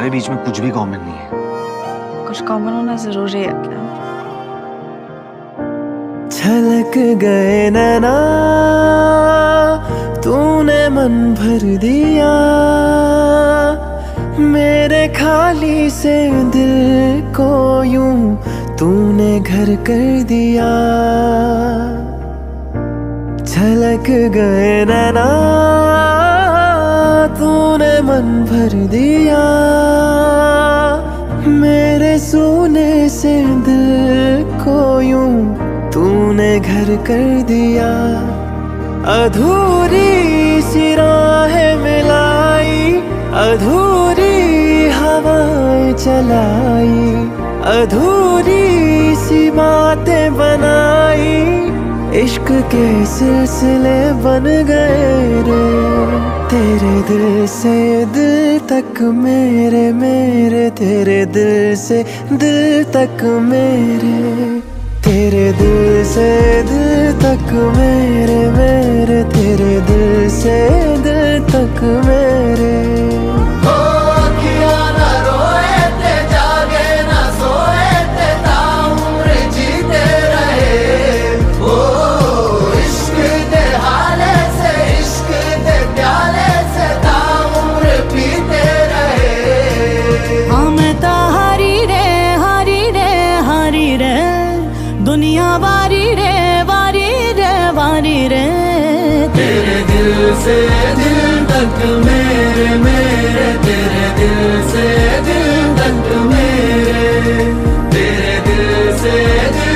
हमारे बीच में कुछ भी कॉमन नहीं है। कुछ कॉमन होना जरूरी है क्या? छलक गए नैना, तूने मन भर दिया मेरे खाली से दिल को, यूं तूने घर कर दिया। छलक गए नैना, तूने मन भर दिया मेरे सोने से दिल को, यूं तूने घर कर दिया। अधूरी सी राहें मिलाई, अधूरी हवाएं चलाई, अधूरी सी बातें बनाई, इश्क के सिलसिले बन गए रे। तेरे दिल से दिल तक मेरे, मेरे तेरे दिल से दिल तक मेरे, तेरे दिल से दिल तक मेरे, मेरे तेरे दिल से दिल तक मेरे। दुनिया वारी रे, वारी रे, वारी रे। तेरे दिल से दिल तक मेरे, मेरे तेरे दिल से दिल तक मेरे, तेरे दिल से दिल